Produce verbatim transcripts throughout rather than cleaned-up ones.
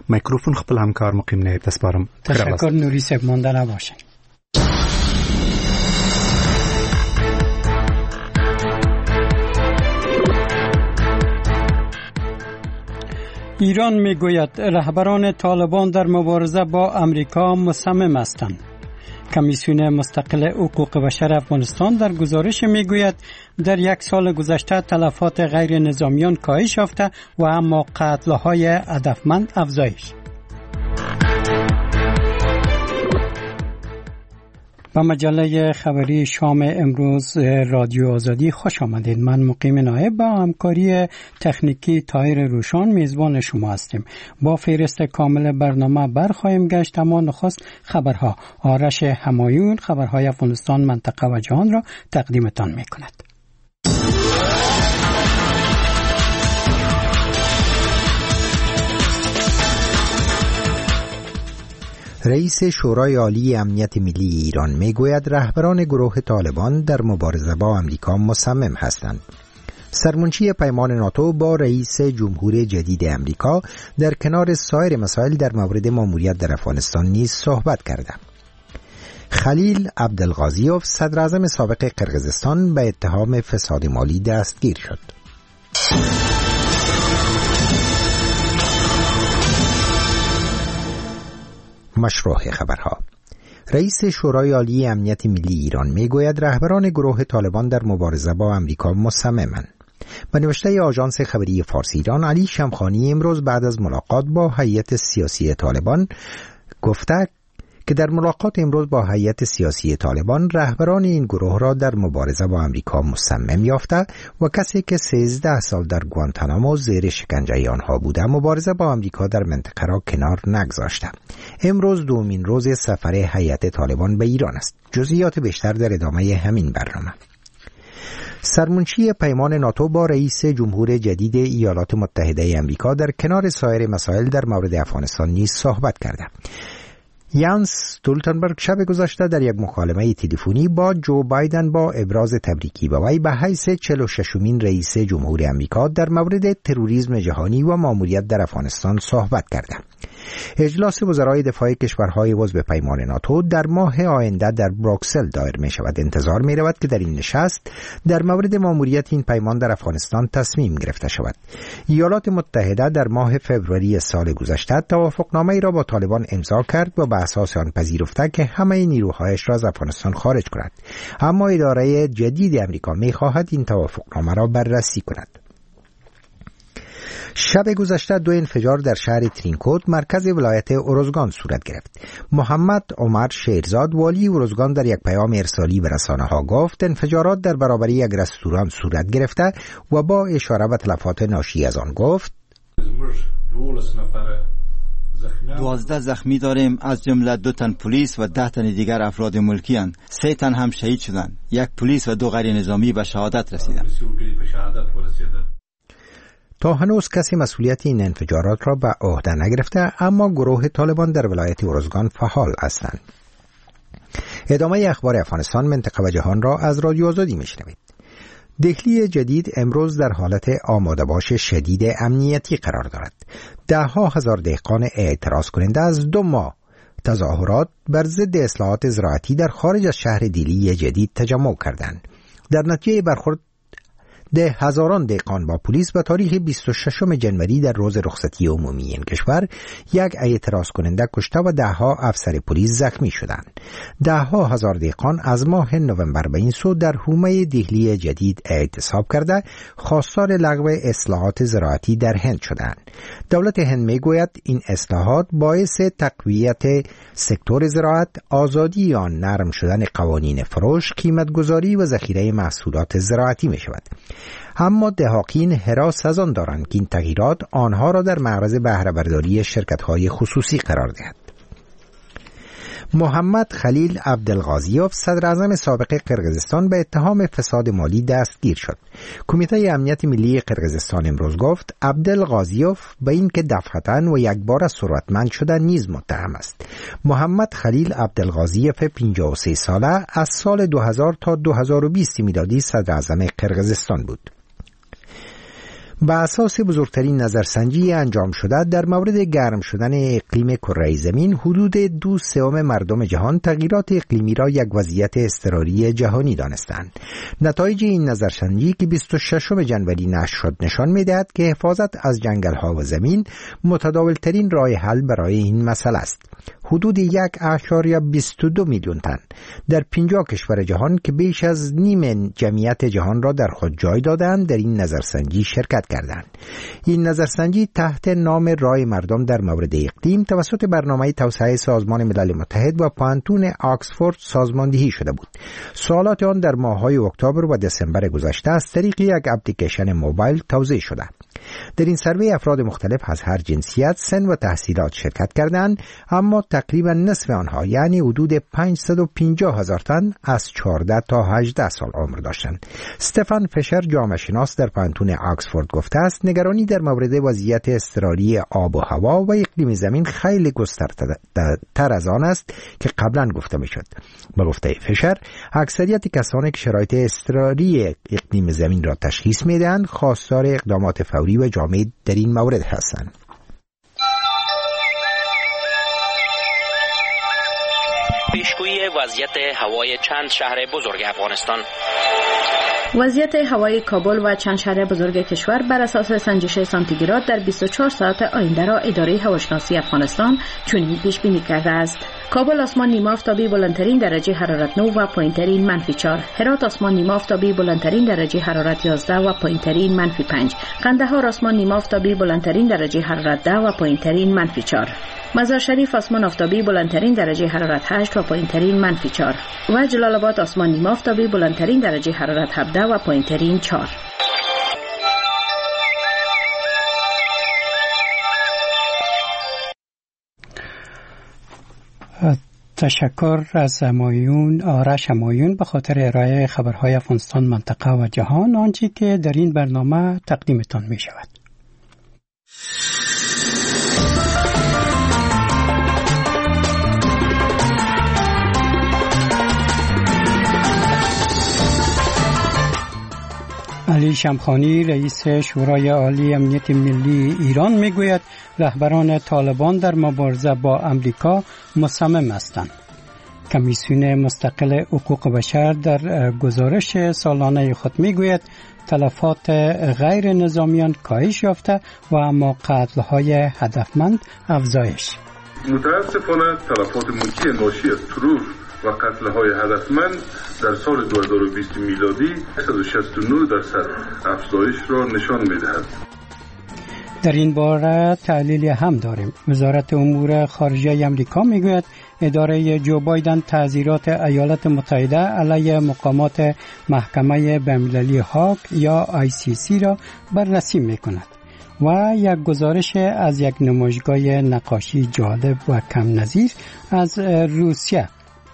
میکروفون خپل همکار مقیم نه تسپارم. تشکر نوری صاحب، مانده نباشین. ایران میگوید رهبران طالبان در مبارزه با امریکا مصمم هستند. کمیسیون مستقل حقوق بشر افغانستان در گزارش میگوید در یک سال گذشته تلفات غیر نظامیان کاهش یافته و اما قتل‌های هدفمند افزایش. با مجله خبری شام امروز رادیو آزادی خوش آمدید. من مقیم نایب با همکاری تکنیکی طاهر روشان میزبان شما هستیم. با فهرست کامل برنامه برخواهیم گشت، اما نخست خبرها. آرش همایون خبرهای افغانستان، منطقه و جهان را تقدیمتان میکند. رئیس شورای عالی امنیت ملی ایران میگوید رهبران گروه طالبان در مبارزه با امریکا مصمم هستند. سرمنشی پیمان ناتو با رئیس جمهور جدید امریکا در کنار سایر مسائل در مورد ماموریت در افغانستان نیز صحبت کرده. خلیل عبدالغازیوف صدر اعظم سابق قرقیزستان به اتهام فساد مالی دستگیر شد. مشروع خبرها. رئیس شورای عالی امنیت ملی ایران میگوید رهبران گروه طالبان در مبارزه با امریکا مصممند. به نوشته آژانس خبری فارسی ایران، علی شمخانی امروز بعد از ملاقات با هیئت سیاسی طالبان گفته که در ملاقات امروز با هیئت سیاسی طالبان رهبران این گروه را در مبارزه با امریکا مصمم یافته و کسی که سیزده سال در گوانتانامو زیر شکنجه آنها بوده مبارزه با امریکا در منطقه را کنار نگذاشته. امروز دومین روز سفر هیئت طالبان به ایران است. جزئیات بیشتر در ادامه همین برنامه. سرمنشی پیمان ناتو با رئیس جمهور جدید ایالات متحده امریکا در کنار سایر مسائل در مورد افغانستان نیز صحبت کرده. یانس استولتنبرگ شب گذشته در یک مکالمه تلفنی با جو بایدن با ابراز تبریکی به وی به حیث چهل و ششمین رئیس جمهور امریکا در مورد تروریسم جهانی و ماموریت در افغانستان صحبت کرده. اجلاس وزرای دفاع کشورهای عضو پیمان ناتو در ماه آینده در بروکسل دایر می شود. انتظار می رود که در این نشست در مورد ماموریت این پیمان در افغانستان تصمیم گرفته شود. ایالات متحده در ماه فوریه سال گذشته توافقنامه‌ای را با طالبان امضا کرد و به اساس آن پذیرفته که همه نیروهایش را از افغانستان خارج کند، اما اداره جدید امریکا می خواهد این توافقنامه را بررسی کند. شب گذشته دو انفجار در شهر ترینکوت مرکز ولایت اروزگان صورت گرفت. محمد عمر شیرزاد والی اروزگان در یک پیام ارسالی به رسانه‌ها گفت انفجارات در برابر یک رستوران صورت گرفته و با اشاره به تلفات ناشی از آن گفت دوازده زخمی داریم، از جمله دو تن پلیس و ده تن دیگر افراد ملکی اند. سه تن هم شهید شدند. یک پلیس و دو غیر نظامی به شهادت رسیدند. تا هنوز کسی مسئولیت این انفجارات را به عهده نگرفته، اما گروه طالبان در ولایت اروزگان فعال هستند. ادامه اخبار افغانستان، منطقه و جهان را از رادیو آزادی میشنوید. دهلی جدید امروز در حالت آماده باش شدید امنیتی قرار دارد. ده ها هزار دهقان اعتراض کننده از دو ماه تظاهرات بر ضد اصلاحات زراعتی در خارج از شهر دهلی جدید تجمع کردند. در نتیجه برخورد ده هزاران دهقان با پلیس به تاریخ بیست و ششم ژانویه در روز رخصتی عمومی این کشور یک اعتراض کننده کشته و ده ها افسر پلیس زخمی شدند. ده ها هزار دهقان از ماه نوامبر به این سو در حومه دهلی جدید اعتصاب کرده خواستار لغو اصلاحات زراعتی در هند شدند. دولت هند میگوید این اصلاحات باعث تقویت سکتور زراعت، آزادی آن، نرم شدن قوانین فروش، قیمتگذاری و ذخیره محصولات زراعتی می شود. اما دهاقین حراس از آن دارند که این تغییرات آنها را در معرض بهره برداری شرکت‌های خصوصی قرار دهد. محمد خلیل عبدالغازیوف صدر اعظم سابق قرقیزستان به اتهام فساد مالی دستگیر شد. کمیته امنیت ملی قرقیزستان امروز گفت عبدالغازیوف به این که دفعتاً و یک بار ثروتمند شدن نیز متهم است. محمد خلیل عبدالغازیوف پنجاه و سه ساله از سال دو هزار تا دو هزار و بیست میلادی صدر اعظم قرقیزستان بود. به اساس بزرگترین نظرسنجی انجام شده در مورد گرم شدن اقلیم کره زمین، حدود دو سوم مردم جهان تغییرات اقلیمی را یک وضعیت اضطراری جهانی دانستند. نتایج این نظرسنجی که بیست و ششم جنوری نشر شد نشان می‌دهد که حفاظت از جنگل‌ها و زمین متداول‌ترین راه حل برای این مسئله است. حدود یک اشاریه بیست و دو میلیون تن در پنجاه کشور جهان که بیش از نیم جمعیت جهان را در خود جای دادند در این نظرسنجی شرکت کردند. این نظرسنجی تحت نام رای مردم در مورد اقلیم توسط برنامه توسعه سازمان ملل متحد و پانتون آکسفورد سازماندهی شده بود. سوالات آن در ماه‌های اکتبر و دسامبر گذشته از طریق یک اپلیکیشن موبایل توزیع شده. در این سروی افراد مختلف از هر جنسیت، سن و تحصیلات شرکت کردند، اما تقریبا نصف آنها یعنی حدود پانصد و پنجاه هزار تن از چهارده تا هجده سال عمر داشتند. استفان فشر، جامعه شناس در پانتون آکسفورد، گفته است نگرانی در مورد وضعیت اضطراری آب و هوا و اقلیم زمین خیلی گسترده‌تر از آن است که قبلا گفته میشد. به گفته فشر، اکثریت کسانی که شرایط اضطراری اقلیم زمین را تشخیص میدهند خواستار اقدامات فوری و جامد در این مورد هستند. پیشگویی وضعیت هوای چند شهر بزرگ افغانستان. وضعیت هوای کابل و چند شهر بزرگ کشور بر اساس سنجش سانتیگراد در بیست و چهار ساعت آینده را اداره هواشناسی افغانستان چنین پیش بینی کرده است: کابل آسمان نیمه آفتابی بلندترین درجه حرارت نه و پایینترین منفی چهار. هرات آسمان نیمه آفتابی بلندترین درجه حرارت یازده و پایینترین منفی پنج. قندهار آسمان نیمه آفتابی بلندترین درجه حرارت ده و پایینترین منفی چهار. مزار شریف آسمان آفتابی بلندترین درجه حرارت هشت و پایینترین منفی چهار. و جلال آباد آسمان نیمه آفتابی بلندترین درجه حرارت هفده و پایینترین چهار. تشکر از همایون آرش همایون به خاطر ارائه خبرهای افغانستان، منطقه و جهان، آنچه که در این برنامه تقدیمتان می شود. علی شمخانی، رئیس شورای عالی امنیت ملی ایران، میگوید رهبران طالبان در مبارزه با امریکا مصمم هستند. کمیسیون مستقل حقوق بشر در گزارش سالانه خود میگوید تلفات غیر نظامیان کاهش یافته و اما قتل‌های هدفمند افزایش. متاسفانه تلفات موجی ناشی از ترور و قتل‌های هدفمند در سال دو هزار و بیست میلادی صد و شصت و نه درصد افزایش را نشان می‌دهد. در این باره تحلیل هم داریم. وزارت امور خارجه آمریکا میگوید اداره جو بایدن تعزیرات ایالات متحده علیه مقامات محکمه بین‌المللی هاگ یا آی سی سی را بررسی میکند. و یک گزارش از یک نمایشگاه نقاشی جالب و کم نظیر از روسیه.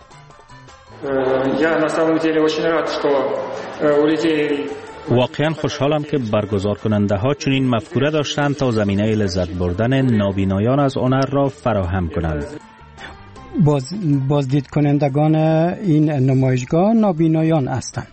واقعا خوشحالم که برگزار کننده ها چنین مفکوره داشتند تا زمینه لذت بردن نابینایان از هنر را فراهم کنند. باز بازدید کنندگان این نمایشگاه نابینایان هستند.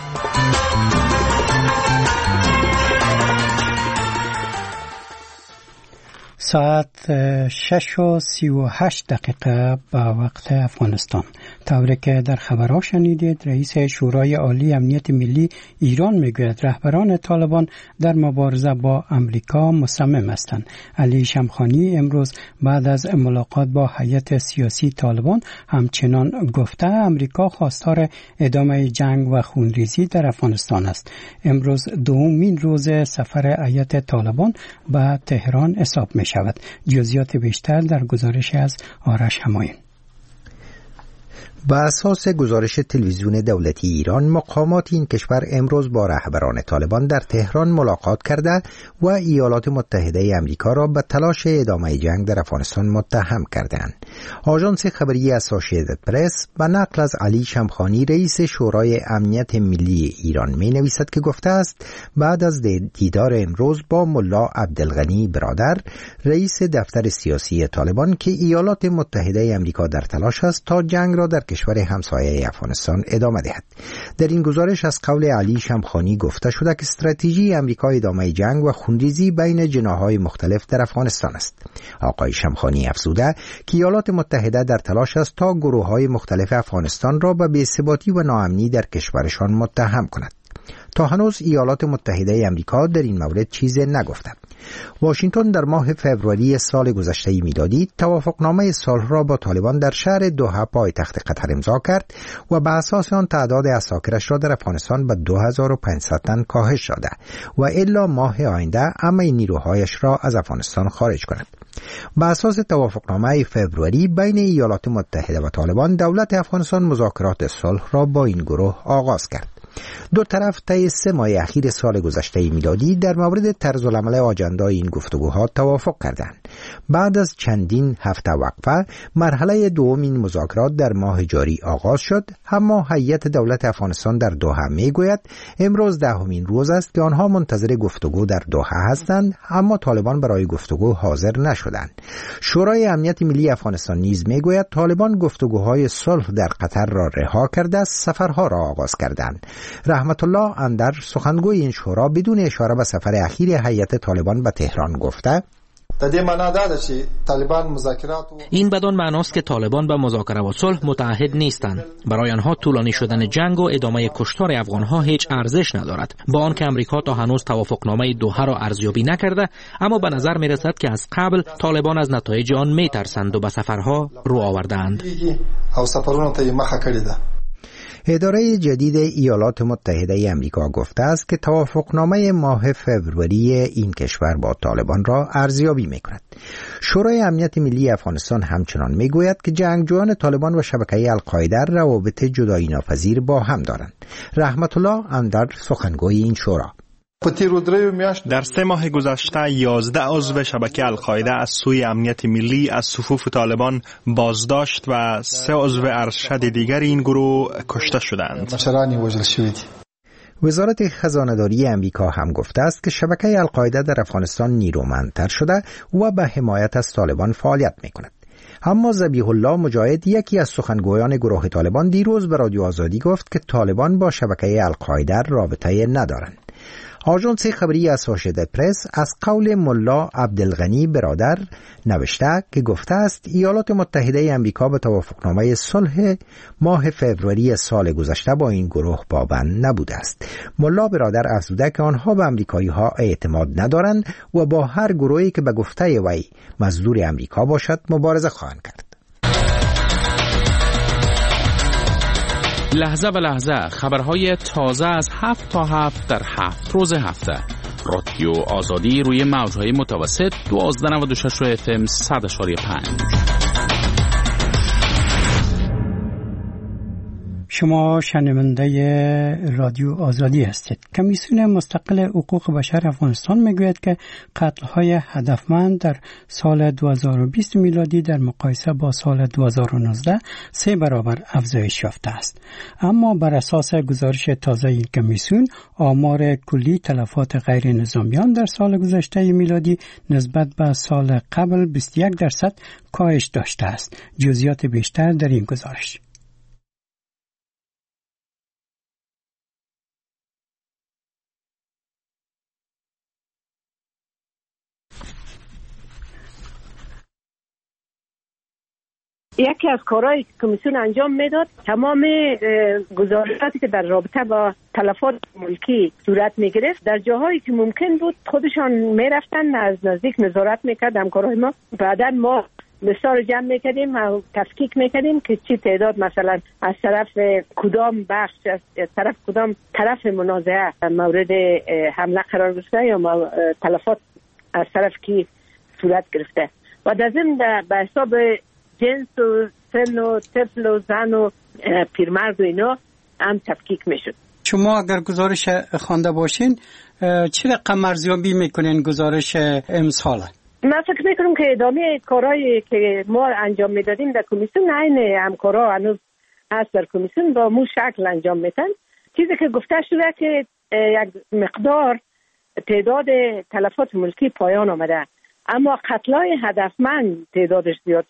ساعت شش و سی و هشت دقیقه به وقت افغانستان. طوری که در خبرها شنیدید، رئیس شورای عالی امنیت ملی ایران میگوید رهبران طالبان در مبارزه با امریکا مصمم هستند. علی شمخانی امروز بعد از ملاقات با هیئت سیاسی طالبان همچنان گفته امریکا خواستار ادامه جنگ و خونریزی در افغانستان است. امروز دومین روز سفر هیئت طالبان به تهران حساب می شود. جزئیات بیشتر در گزارش از آرش همایون. بر اساس گزارش تلویزیون دولتی ایران، مقامات این کشور امروز با رهبران طالبان در تهران ملاقات کرده و ایالات متحده آمریکا را به تلاش ادامه جنگ در افغانستان متهم کردند. آژانس خبری اسوسییتد پرس به نقل از علی شمخانی، رئیس شورای امنیت ملی ایران، می نویسد که گفته است بعد از دیدار امروز با ملا عبدالغنی برادر، رئیس دفتر سیاسی طالبان، که ایالات متحده آمریکا در تلاش است تا جنگ را در کشور همسایه افغانستان ادامه دهد. در این گزارش از قول علی شمخانی گفته شده که استراتژی امریکا ادامه جنگ و خونریزی بین جناح‌های مختلف در افغانستان است. آقای شمخانی افزوده که ایالات متحده در تلاش است تا گروه‌های مختلف افغانستان را به بی‌ثباتی و ناامنی در کشورشان متهم کند. تا هنوز ایالات متحده امریکا در این مورد چیزی نگفته. واشنگتن در ماه فوریه سال گذشته میلادی توافقنامه صلح را با طالبان در شهر دوحه پایتخت قطر امضا کرد و به اساس آن تعداد اساکرش را در افغانستان به دو هزار و پانصد تن کاهش داده و الا ماه آینده همه نیروهایش را از افغانستان خارج کند. به اساس توافقنامه فوریه بین ایالات متحده و طالبان، دولت افغانستان مذاکرات صلح را با این گروه آغاز کرد. دو طرف طی سه ماه اخیر سال گذشته میلادی در مورد طرز العمل آجندای این گفتگوها توافق کردند. بعد از چندین هفته وقفه، مرحله دوم این مذاکرات در ماه جاری آغاز شد، اما هیئت دولت افغانستان در دوحه میگوید امروز دهمین روز است که آنها منتظر گفتگو در دوحه هستند، اما طالبان برای گفتگو حاضر نشدند. شورای امنیت ملی افغانستان نیز میگوید طالبان گفتگوهای صلح در قطر را رها کرده سفرها را آغاز کردند. رحمت الله اندر، سخنگوی این شورا، بدون اشاره به سفر اخیر هیئت طالبان به تهران گفته: این بدان معناست که طالبان به مذاکره و صلح متعهد نیستند. برای آنها طولانی شدن جنگ و ادامه کشتار افغانها هیچ ارزش ندارد. با آنکه امریکا تا هنوز توافقنامه دوحه را ارزیابی نکرده، اما به نظر می رسد که از قبل طالبان از نتایج آن می ترسند و به سفرها رو آوردند. اداره جدید ایالات متحده امریکا گفته است که توافقنامه ماه فوریه این کشور با طالبان را ارزیابی می‌کند. شورای امنیت ملی افغانستان همچنان میگوید که جنگجویان طالبان و شبکه القاعده روابط جدایی ناپذیر با هم دارند. رحمت الله اندر، سخنگوی این شورا: در سه ماه گذشته یازده عضو شبکه القاعده از سوی امنیت ملی از صفوف طالبان بازداشت و سه عضو ارشد دیگر این گروه کشته شدند. وزارت خزانه‌داری امریکا هم گفته است که شبکه القاعده در افغانستان نیرومندتر شده و به حمایت از طالبان فعالیت می‌کند. اما ذبیح الله مجاهد، یکی از سخنگویان گروه طالبان، دیروز به رادیو آزادی گفت که طالبان با شبکه القاعده رابطه ندارند. آژانس خبری اسوشییتد پرس از قول ملا عبدالغنی برادر نوشته که گفته است ایالات متحده امریکا به توافقنامه صلح ماه فوریه سال گذشته با این گروه پابند نبوده است. ملا برادر افزوده که آنها به امریکایی ها اعتماد ندارند و با هر گروهی که به گفته وی مزدور امریکا باشد مبارزه خواهند کرد. لحظه به لحظه خبرهای تازه از هفت تا هفت در هفت روز هفته. رادیو آزادی روی موجهای متوسط دوازده نود و شش اف ام صد اشاری پنج. شما شنونده رادیو آزادی هستید. کمیسیون مستقل حقوق بشر افغانستان میگوید که قتل‌های هدفمند در سال دو هزار و بیست میلادی در مقایسه با سال دو هزار و نوزده سه برابر افزایش یافته است. اما بر اساس گزارش تازه این کمیسیون، آمار کلی تلفات غیر نظامیان در سال گذشته میلادی نسبت به سال قبل بیست و یک درصد کاهش داشته است. جزئیات بیشتر در این گزارش. یکی از کارهایی که کمیسیون انجام میداد، تمام گزارشاتی که در رابطه با تلفات ملکی صورت میگرفت در جاهایی که ممکن بود خودشان میرفتن از نزدیک نظارت میکرد. همکارای ما بعدا ما مثال جمع میکردیم و تفکیک میکردیم که چی تعداد مثلا از طرف کدام بخش، از طرف کدام طرف منازعه مورد حمله قرار گرفته یا تلفات از طرف کی صورت گرفته و در ضمن به حساب جنس و سن و طفل و زن و پیرمرد و اینا هم تفکیک میشد. شما اگر گزارش خوانده باشین چه رقم ارزیابی میکنین گزارش امسال؟ من فکر میکنم که ادامه کارهایی که ما انجام میدادیم در کمیسیون عین همکارا هنوز هست در کمیسیون با مو شکل انجام میدن. چیزی که گفته شده که یک مقدار تعداد تلفات ملکی پایان آمده، اما قتلای هدفمند تعدادش زیاد شده.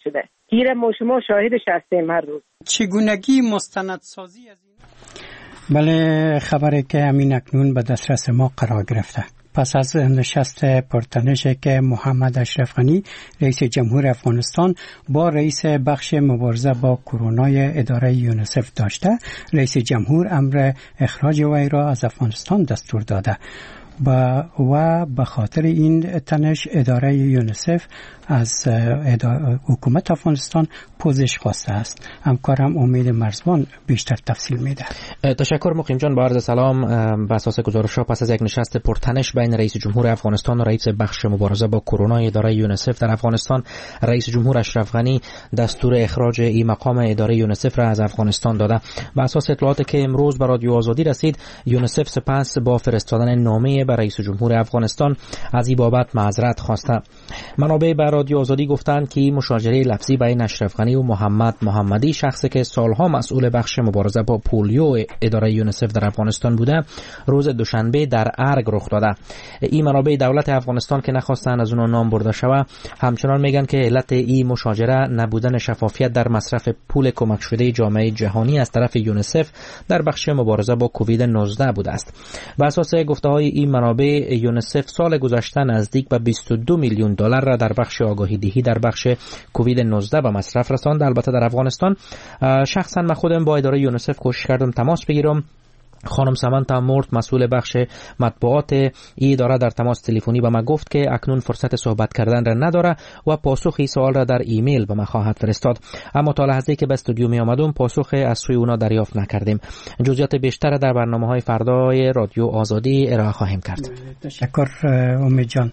گیر ما شما شاهدش هستیم هر روز. چگونگی مستندسازی از این؟ بله، خبری که همین اکنون به دسترس ما قرار گرفته. پس از نشست پرتنشی که محمد اشرف غنی رئیس جمهور افغانستان با رئیس بخش مبارزه با کرونا اداره یونیسف داشته، رئیس جمهور امر اخراج وی را از افغانستان دستور داده و و به خاطر این تنش اداره یونیسف از حکومت افغانستان پوزش خواسته است. همکارم امید مرزبان بیشتر تفصیل میده. تشکر مقیم جان. با عرض سلام. بر اساس گزارش‌ها پس از یک نشست پرتنش بین رئیس جمهور افغانستان و رئیس بخش مبارزه با کرونا اداره یونیسف در افغانستان، رئیس جمهور اشرف غنی دستور اخراج این مقام اداره یونیسف را از افغانستان داده. بر اساس اطلاعاتی که امروز به رادیو آزادی رسید، یونیسف سپس با فرستادن نامه به رئیس جمهور افغانستان از این بابت معذرت خواسته. منابع به رادیو آزادی گفتند که مشاجره لفظی بین اشرف غنی و محمد محمدی، شخصی که سالها مسئول بخش مبارزه با پولیو اداره یونیسف در افغانستان بوده، روز دوشنبه در ارگ رخ داده. این منابع دولت افغانستان که نخواستند از اون نام برده شود، همچنان میگن که علت این مشاجره نبودن شفافیت در مصرف پول کمک شده جامعه جهانی از طرف یونیسف در بخش مبارزه با کووید نوزده بوده است. بر اساس گفته‌های این منابع، یونیسف سال گذشته نزدیک به بیست و دو میلیون دلار را در بخش آگاهی دهی در بخش کووید نوزده به مصرف رساند. البته در افغانستان شخصا من خودم با اداره یونیسف کوشش کردم تماس بگیرم. خانم سمانتا مورت، مسئول بخش مطبوعات این اداره، در تماس تلفنی به ما گفت که اکنون فرصت صحبت کردن را نداره و پاسخ این سوال را در ایمیل به ما خواهد فرستاد. اما تا لحظه‌ای که به استودیو می آمدم پاسخ از سوی اونا دریافت نکردیم. جزئیات بیشتر در برنامه‌های فردای رادیو آزادی ارائه خواهیم کرد. تشکر امید جان.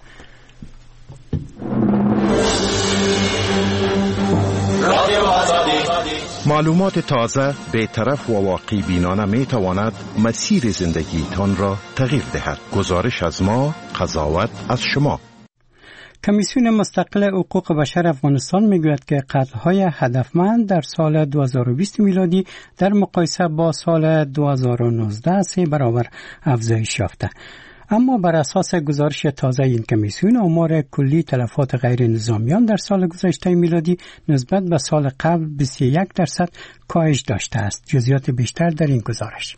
معلومات تازه، بی‌طرف و واقعی بینانه می تواند مسیر زندگیتان را تغییر دهد. گزارش از ما، قضاوت از شما. کمیسیون مستقل حقوق بشر افغانستان میگوید که قتل‌های هدفمند در سال دو هزار و بیست میلادی در مقایسه با سال دو هزار و نوزده سه برابر افزایش یافته. اما بر اساس گزارش تازه این کمیسیون، آمار کلی تلفات غیر نظامیان در سال گذشته میلادی نسبت به سال قبل بیست و یک درصد کاهش داشته است. جزئیات بیشتر در این گزارش.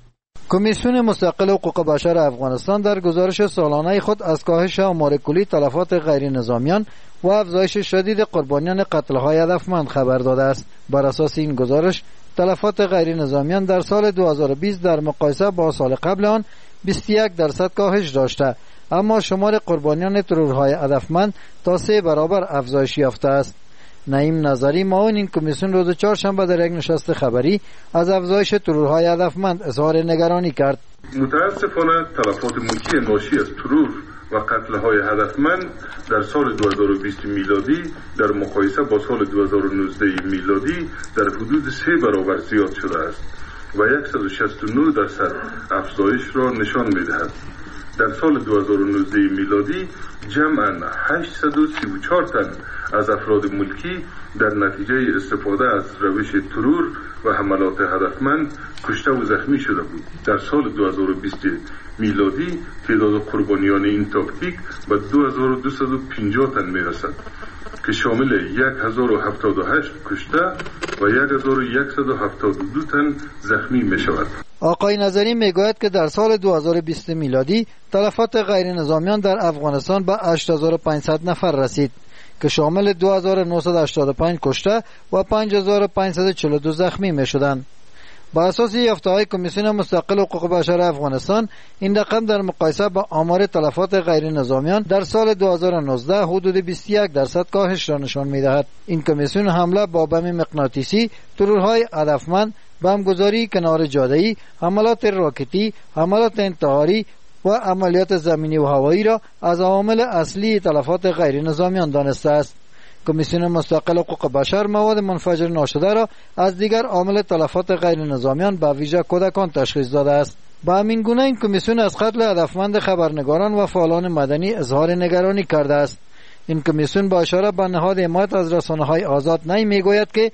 کمیسیون مستقل حقوق بشر افغانستان در گزارش سالانه خود از کاهش آمار کلی تلفات غیر نظامیان و افزایش شدید قربانیان قتل‌های هدفمند خبر داده است. بر اساس این گزارش، تلفات غیر نظامیان در سال دو هزار و بیست در مقایسه با سال قبل آن بیست و یک درصد کاهش داشته، اما شمار قربانیان ترورهای هدفمند تا سه برابر افزایش یافته است. نعیم نظری، معاون این کمیسیون، روز چهارشنبه در یک نشست خبری از افزایش ترورهای هدفمند اظهار نگرانی کرد. متاسفانه تلفات ملکی ناشی از ترور و قتل‌های هدفمند در سال دو هزار و بیست میلادی در مقایسه با سال دو هزار و نوزده میلادی در حدود سه برابر زیاد شده است و صد و شصت و نه درصد افزایش را نشان می‌دهد. در سال دو هزار و نوزده میلادی جمعاً هشتصد و سی و چهار تن از افراد ملکی در نتیجه استفاده از روش ترور و حملات هدفمند کشته و زخمی شده بود. در سال دو هزار و بیست میلادی تعداد قربانیان این تاکتیک به دو هزار و دویست و پنجاه تن میرسد که شامل هزار و هفتاد و هشت کشته و هزار و صد و هفتاد و دو تن زخمی می شود. آقای نظری می گوید که در سال دو هزار و بیست میلادی تلفات غیر نظامیان در افغانستان به هشت هزار و پانصد نفر رسید که شامل دو هزار و نهصد و هشتاد و پنج کشته و پنج هزار و پانصد و چهل و دو زخمی می شدند. با اساس یافته‌های کمیسیون مستقل حقوق بشر افغانستان، این رقم در مقایسه با آمار تلفات غیر نظامیان در سال دو هزار و نوزده حدود بیست و یک درصد کاهش را نشان می‌دهد. این کمیسیون حمله با بم مغناطیسی، ترورهای هدفمند، بمبگذاری کنار جاده‌ای، حملات راکتی، حملات انتحاری و عملیات زمینی و هوایی را از عوامل اصلی تلفات غیر نظامیان دانسته است. کمیسیون مستقل حقوق بشر مواد منفجر ناشده را از دیگر عامل تلفات غیر نظامیان به ویژه کودکان تشخیص داده است. با همین گونه این کمیسیون از قتل هدفمند خبرنگاران و فعالان مدنی اظهار نگرانی کرده است. این کمیسیون با اشاره به نهاد حمایت از رسانه‌های آزاد نی میگوید که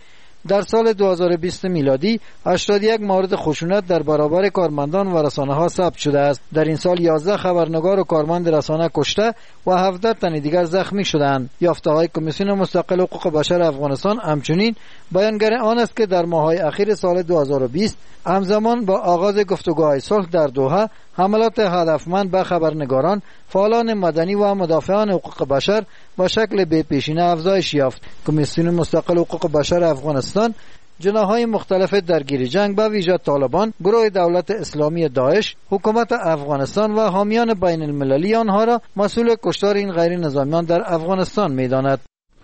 در سال دو هزار و بیست میلادی هشتاد و یک مورد خشونت در برابر کارمندان و رسانه‌ها ثبت شده است. در این سال یازده خبرنگار و کارمند رسانه کشته و هفده تن دیگر زخمی شدند. یافته‌های کمیسیون مستقل حقوق بشر افغانستان همچنین بیانگر آن است که در ماه‌های اخیر سال دو هزار و بیست همزمان با آغاز گفتگوهای صلح در دوحه حملات هدفمند به خبرنگاران، فعالان مدنی و مدافعان حقوق بشر به شکل بی‌پیشینه افزایش یافت. کمیسیون مستقل حقوق بشر افغانستان جناح‌های مختلف درگیر جنگ به ویژه طالبان، گروه دولت اسلامی داعش، حکومت افغانستان و حامیان بین المللی آنها را مسئول کشتار این غیر نظامیان در افغانستان می‌داند.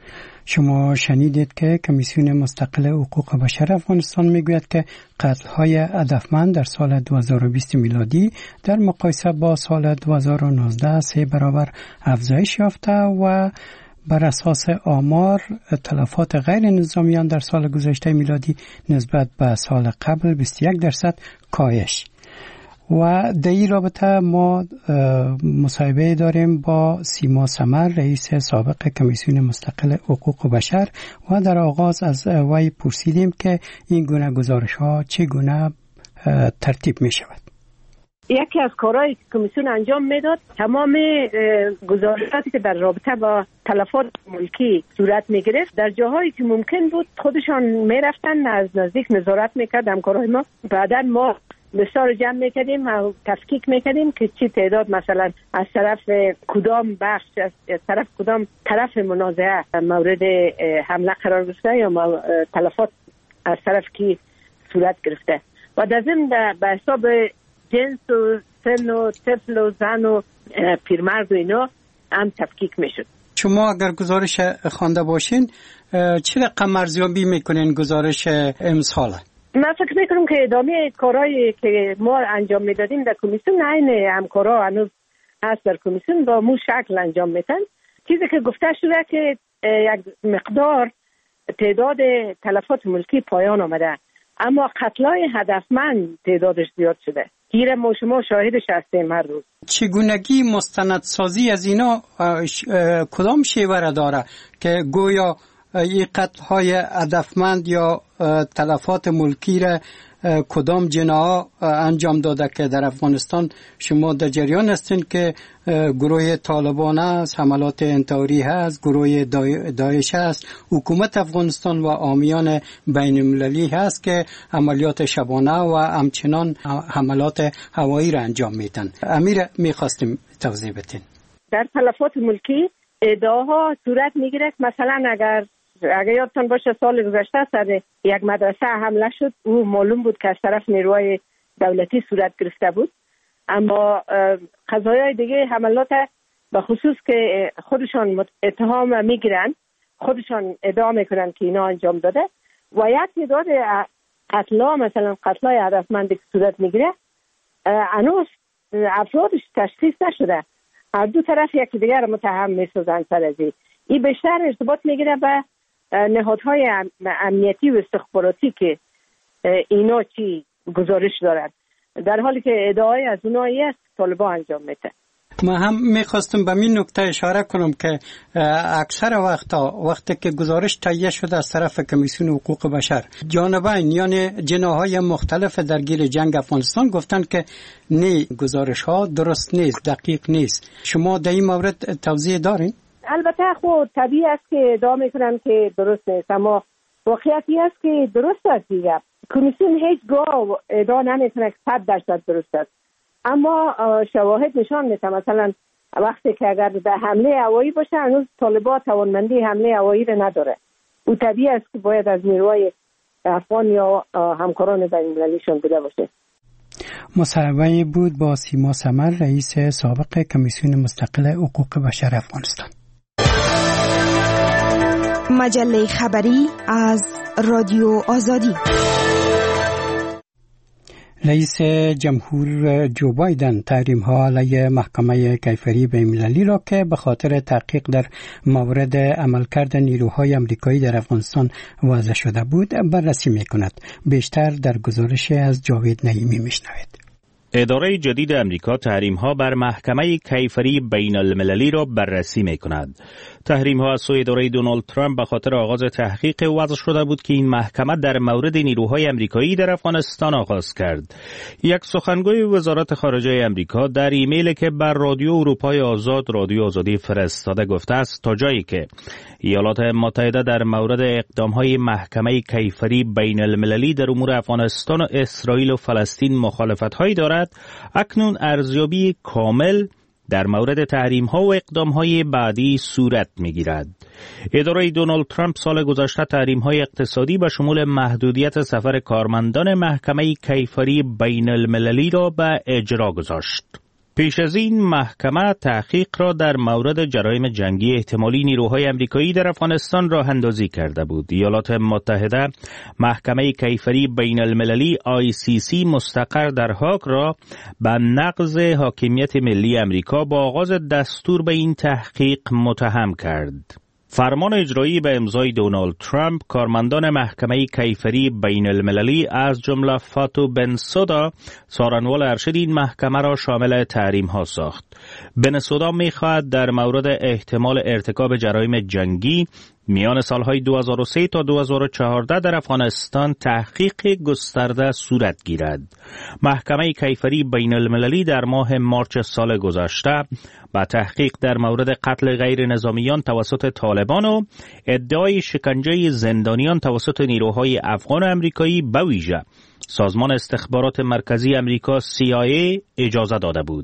شما شنیدید که کمیسیون مستقل حقوق بشر افغانستان میگوید که قتل‌های هدفمند در سال دو هزار و بیست میلادی در مقایسه با سال دو هزار و نوزده سه برابر افزایش یافته و بر اساس آمار تلفات غیر نظامیان در سال گذشته میلادی نسبت به سال قبل بیست و یک درصد کاهش. و در این رابطه ما مصاحبه داریم با سیما سمر، رئیس سابق کمیسیون مستقل حقوق بشر، و در آغاز از وی پرسیدیم که این گونه گزارش ها چگونه ترتیب می شود. یکی از کارهایی که کمیسیون انجام میداد تمام گزارشاتی که در رابطه با تلفات ملکی صورت می گرفت در جاهایی که ممکن بود خودشان می رفتن از نزدیک نظارت میکرد همکارای ما. بعدا ما بسیار جمع میکردیم و تفکیک میکردیم که چی تعداد مثلا از طرف کدام بخش، از طرف کدام طرف منازعه مورد حمله قرار گرفته یا تلفات از طرف کی صورت گرفته و در ضمن به حساب جنس و سن و طفل و زن و پیرمرد و اینا هم تفکیک میشد. شما اگر گزارش خوانده باشین چه رقم ارزیابی میکنین گزارش امسال؟ من فکر میکنم که ادامه کارهایی که ما انجام میدادیم در کمیسیون عین همکارا هنوز هست در کمیسیون با مو شکل انجام میدن. چیزی که گفته شده که یک مقدار تعداد تلفات ملکی پایان آمده، اما قتلای هدفمند تعدادش زیاد شده. گیره ما شما شاهدش هستیم هر روز. چگونگی مستندسازی از اینا کدام شیوه داره که گویا این قتل‌های هدفمند یا تلفات ملکی را کدام جناح انجام داده که در افغانستان شما در جریان هستین که گروه طالبان است، حملات انتحاری هست، گروه داعش هست، حکومت افغانستان و حامیان بین المللی هست که عملیات شبانه و همچنان حملات هوایی را انجام میدن. امیر میخواستیم توضیح بدین. در تلفات ملکی ادعاها صورت میگیره مثلا اگر اگر یادتان باشه سال گذشته سر یک مدرسه حمله شد، او معلوم بود که از طرف نیروهای دولتی صورت گرفته بود، اما قضایای دیگه حملات به خصوص که خودشان اتهام میگیرن، خودشان ادعا میکنن که اینا انجام داده و یک تعداد قتلا مثلا قتلای هدفمندی که صورت میگیره هنوز افرادش تشخیص نشده، هر دو طرف یکی دیگر متهم میسازن سر از این بیشتر ارتباط میگیره به نهادهای امنیتی و استخباراتی که اینا چی گزارش دارن، در حالی که ادعای از اونایی است طالبان انجام میده. ما هم میخواستم به این نکته اشاره کنم که اکثر وقتا وقتی که گزارش تهیه شده از طرف کمیسیون حقوق بشر، جانبین یعنی جناحهای مختلف درگیر جنگ افغانستان گفتن که نه گزارش ها درست نیست، دقیق نیست. شما در این مورد توضیح دارین؟ البته خود طبیعی است که ادعا میکنن که درست نیست، اما واقعیتی است که درست است دیگه. کمیسیون هیچگاه ادعا نمیکنه که صد درصد درست است، اما شواهد نشان میده مثلا وقتی که اگر به حمله هوایی باشه هنوز طالبان توانمندی حمله هوایی رو نداره. او طبیعی است که باید از نیروهای افغان یا همکاران بین المللیشون بوده باشه. مصاحبه بود با سیما سمر، رئیس سابق کمیسیون مستقل حقوق بشر افغانستان. مجله خبری از رادیو آزادی. رئیس جمهور جو بایدن تحریم‌ها علیه محکمه کیفری بین‌المللی را که به خاطر تحقیق در مورد عملکرد نیروهای آمریکایی در افغانستان وضع شده بود بررسی می‌کند. بیشتر در گزارش از جاوید نعیمی می‌شنوید. اداره جدید امریکا تحریم‌ها بر محکمه کیفری بین المللی را بررسی می‌کند. تحریم‌ها از سوی اداره دونالد ترامپ به خاطر آغاز تحقیق وضع شده بود که این محکمه در مورد نیروهای امریکایی در افغانستان آغاز کرد. یک سخنگوی وزارت خارجه امریکا در ایمیلی که بر رادیو اروپای آزاد رادیو آزادی فرستاده گفته است تا جایی که ایالات متحده در مورد اقدام‌های محکمه کیفری بین المللی در امور افغانستان و اسرائیل و فلسطین مخالفت‌هایی دارد، اکنون ارزیابی کامل در مورد تحریم‌ها و اقدام‌های بعدی صورت می‌گیرد. اداره دونالد ترامپ سال گذشته تحریم‌های اقتصادی به شمول محدودیت سفر کارمندان محکمه کیفری بین المللی را به اجرا گذاشت. پیش از این محکمه تحقیق را در مورد جرایم جنگی احتمالی نیروهای امریکایی در افغانستان راه اندازی کرده بود. ایالات متحده محکمه کیفری بین المللی آی سی سی مستقر در هاگ را به نقض حاکمیت ملی امریکا با آغاز دستور به این تحقیق متهم کرد. فرمان اجرایی به امضای دونالد ترامپ کارمندان محکمه کیفری بین المللی از جمله فاتو بنسودا سارنوال ارشد این محکمه را شامل تحریم ها ساخت. بنسودا می خواهد در مورد احتمال ارتکاب جرایم جنگی میان سالهای دو هزار و سه تا دو هزار و چهارده در افغانستان تحقیق گسترده صورت گیرد. محکمه کیفری بین المللی در ماه مارچ سال گذشته با تحقیق در مورد قتل غیر نظامیان توسط طالبان و ادعای شکنجه زندانیان توسط نیروهای افغان و امریکایی به ویژه سازمان استخبارات مرکزی امریکا سی آی ای اجازه داده بود.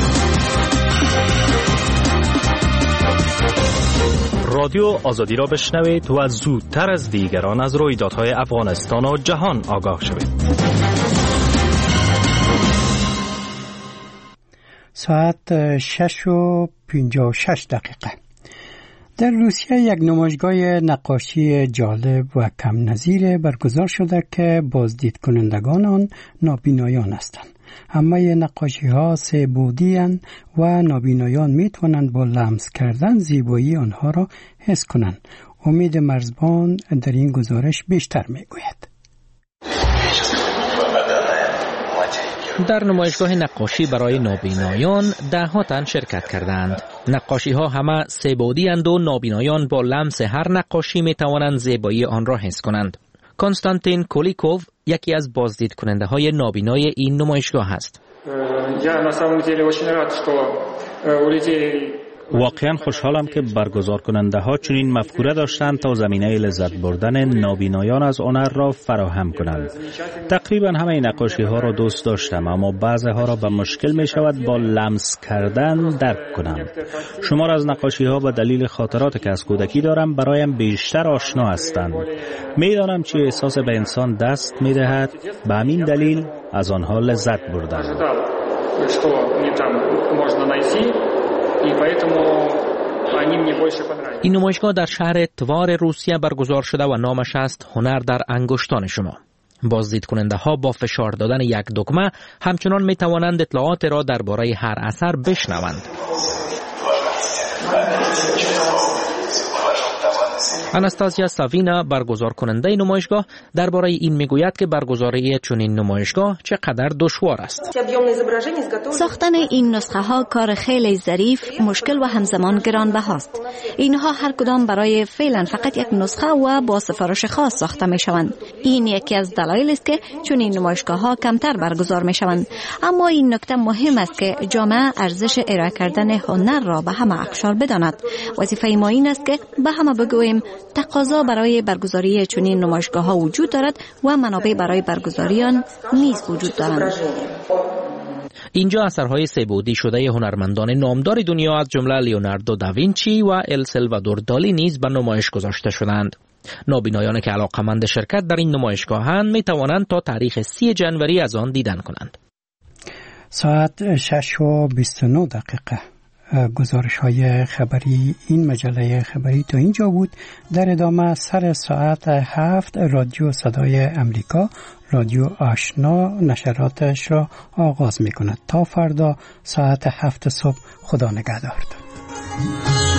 رادیو آزادی را بشنوید و زودتر از دیگران از رویدادهای افغانستان و جهان آگاه شوید. ساعت شش و پنجاه و شش دقیقه. در روسیه یک نمایشگاه نقاشی جالب و کم نظیر برگزار شده که بازدید کنندگان آن نابینایان هستند. اما این نقاشی ها سه بعدی اند و نابینایان می توانند با لمس کردن زیبایی آنها را حس کنند. امید مرزبان در این گزارش بیشتر می گوید. در نمایشگاه نقاشی برای نابینایان ده ها تن شرکت کردند. نقاشی ها همه سه بعدی اند و نابینایان با لمس هر نقاشی می توانند زیبایی آن را حس کنند. کنستانتین کولیکوف یکی از بازدید کننده های نابینای این نمایشگاه است. واقعا خوشحالم که برگزار کننده ها چنین مفکوره داشتند تا زمینه لذت بردن نابینایان از هنر را فراهم کنند. تقریبا همه نقاشی ها را دوست داشتم، اما بعضی ها را به مشکل می شود با لمس کردن درک کنم. شمار از نقاشی ها به دلیل خاطراتی که از کودکی دارم برایم بیشتر آشنا هستند. می دانم چه احساس به انسان دست می دهد، به همین دلیل از آنها لذت بردم. این نمایشگاه در شهر توار روسیه برگزار شده و نامش است هنر در انگشتان شما. بازدید کننده ها با فشار دادن یک دکمه همچنان می توانند اطلاعات را درباره هر اثر بشنوند. اناستازیا ساوینا برگزار کننده نمایشگاه درباره این میگوید که برگزاری چنین نمایشگاه چقدر دشوار است. ساختن این نسخه ها کار خیلی ظریف، مشکل و همزمان گرانبهاست. اینها هر کدام برای فعلا فقط یک نسخه و با سفارش خاص ساخته می شوند. این یکی از دلایل است که چنین نمایشگاه ها کمتر برگزار می شوند. اما این نکته مهم است که جامعه ارزش ارائه کردن هنر را به همه اقشار بداند. وظیفه ما این است که به همه بگوییم تقاضا برای برگزاری چنین نمایشگاه ها وجود دارد و منابع برای برگزاری آن نیز وجود دارند. اینجا اثرهای سه بعدی شده هنرمندان نامدار دنیا از جمله لیوناردو داوینچی و ال سلوادور دالی نیز به نمایش گذاشته شدند. نابینایان که علاقمند شرکت در این نمایشگاهند می توانند تا تاریخ سی جنوری از آن دیدن کنند. ساعت شش و بیست و نه دقیقه. گزارش های خبری این مجله خبری تا اینجا بود. در ادامه سر ساعت هفت رادیو صدای امریکا، رادیو آشنا نشراتش را آغاز می کند. تا فردا ساعت هفت صبح، خدا نگهدار.